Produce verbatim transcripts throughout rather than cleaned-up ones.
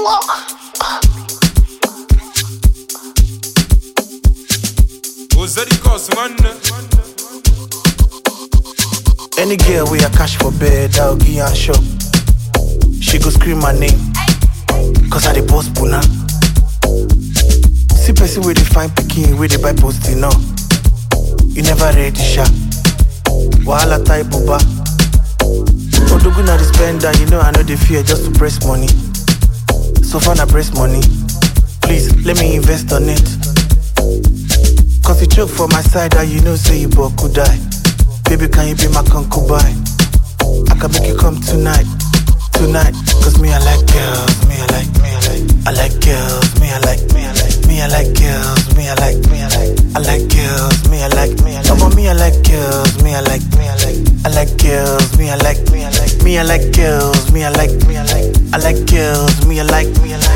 Any girl with a cash for bed, I'll give her a shop. She go scream my name, cause I the boss puna. See person with the fine picking, with the buy posting no. You never ready sha. Wahala type buba. Odogu na the spender, you know I know the fear just to press money. So far I press money. Please let me invest on it. Cause you choke for my side, and you know say you both could die. Baby, can you be my concubine? I can make you come tonight, tonight. Cause me I like girls, me I like, me I like, I like girls, me I like, me I like, me I like girls, me I like, me I like, I like girls, me I like, me I like. Come on, me I like girls, me I like, me I like, I like girls, me I like, me I like, me I like girls, me I like, me I like, I like girls, me I like, me I like.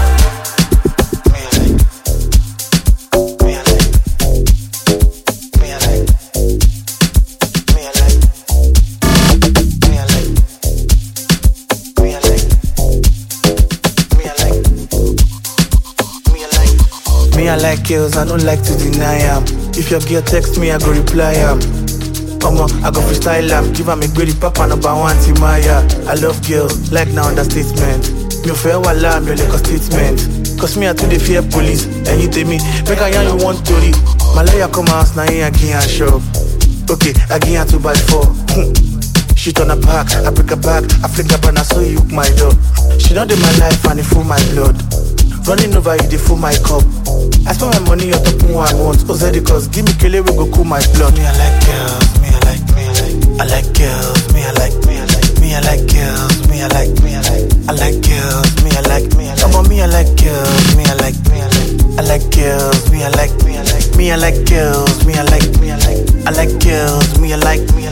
Me, I like girls, I don't like to deny am. If your girl text me, I go reply am. Omo, I go freestyle am. Give am a greedy papa number one, Timaya. I love girls, like now understatement. Me fair wala, me like a statement. Cause me, I too the fear police. And you tell me, make a young you want to read. My lawyer come house, now I give her shop. Okay, I give her two by four. She turn her back, I break her back, I flick her and I saw you hook my door. She know in my life and it full my blood. Running over you, they full my cup. I spend my money on top of one once. Ozedi cause give me kele, we go cool my blood. Me I like girls, me I like, me I like, I like girls, me I like, me I like, me I like girls, me I like, me I like, I like girls, me I like, me I like. Come on, me I like girls, me I like, me I like, I like girls, me I like, me I like, me I like girls, me I like, me I like, I like girls, me I like, me I like.